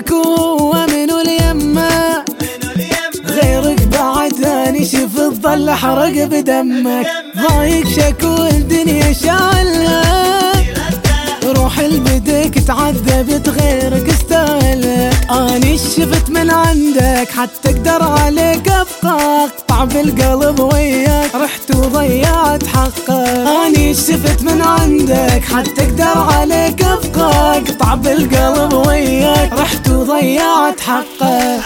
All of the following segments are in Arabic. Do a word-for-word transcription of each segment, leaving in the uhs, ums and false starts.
شكو منو اليمه غيرك بعد هاني شوف الظل حرق بدمك. ضايق شكو الدنيا شالها روح البدك تعذبت غيرك استاهلها. اني شفت من عندك حتى اقدر عليك ابقى اقطع بالقلب وياك رحت وضيعت حقك. اني شفت من عندك حتى اقدر عليك ابقى اقطع بالقلب وياك رحت وضيعت حقك.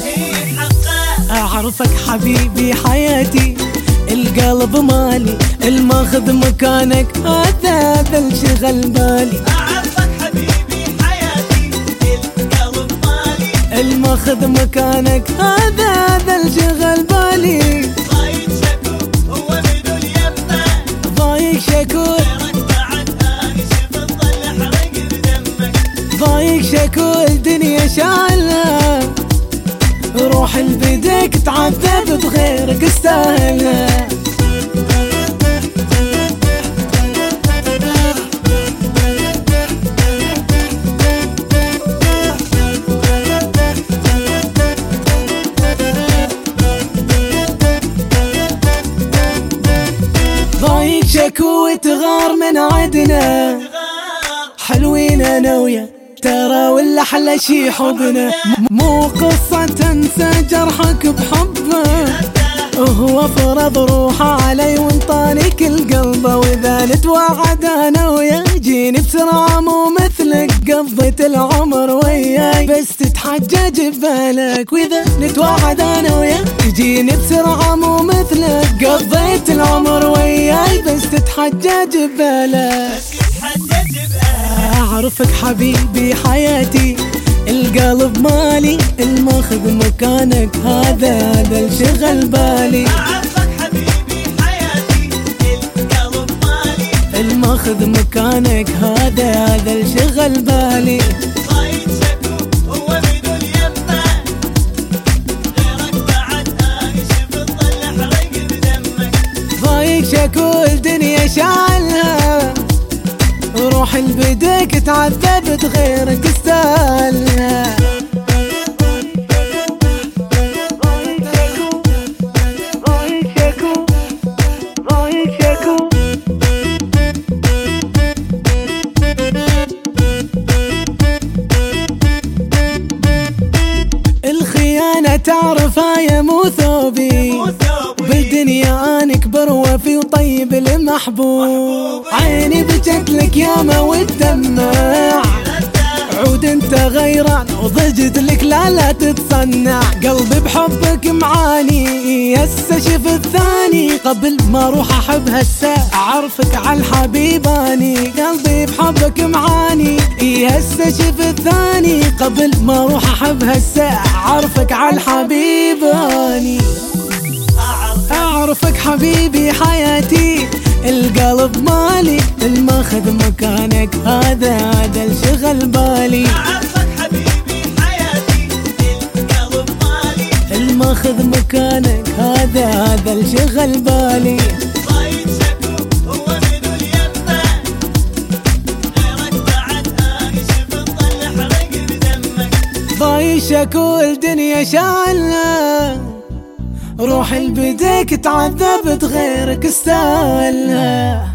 اعرفك حبيبي حياتي القلب مالي الماخذ مكانك هذا ذا الشغل بالي. اعرفك حبيبي حياتي القلب مالي الماخذ مكانك هذا ذا الشغل بالي. ضايق شكو هو منو اليمه ضايق شكو غيرك بعد اني شوف الظل حرق بدمك. ضايق شكو الدنيا شالها روح البدك تعذبت غيرك استاهلها. ضايق شكو تغار من عدنا حلوين انا ويا ترى ولا احلى شي حبنا. مو قصة تنسى جرحك بحبه هو فرض روحه علي وانطاني كل قلبه. واذا نتوعد انا ويا جيني بسرعة مو مثلك قضيت العمر وياي بس تتحجج ببالك. واذا نتوعد انا ويا جيني بسرعة مو مثلك قضيت العمر وياي بس تتحجج ببالك. اعرفك حبيبي حياتي القلب مالي الماخذ مكانك هذا هذا الشغل بالي. اعرفك حبيبي حياتي القلب مالي الماخذ مكانك هذا هذا الشغل بالي. ضايق شكو هو منو اليمه غيرك بعد اني شوف الظل حرق بدمك. ضايق شكو الدنيا شالها روح البدك تعذبت غيرك استاهلها. ضايق شكو ضايق شكو الخيانة تعرفها يا مو ثوبي بالدنيا انا اكبر وفي وطيب المحبوب. عيني بجت لك ياما والدمع عود انت غيران وضجت لك لا لا تتصنع. قلبي بحبك معاني هسه شف الثاني قبل ما اروح احب هسه اعرفك عالحبيباني. قلبي بحبك معاني هسه شف الثاني قبل ما اروح احب هسه اعرفك عالحبيباني. اعرفك حبيبي حياتي القلب مالي الماخذ مكانك هذا هذا الشغل بالي. اعرفك حبيبي حياتي القلب مالي الماخذ مكانك هذا هذا الشغل بالي. ضايق شكو هو منو اليمه غيرك بعد اني شوف الظل حرق بدمك. ضايق شكو الدنيا شالها روح البدك تعذبت غيرك استاهلها.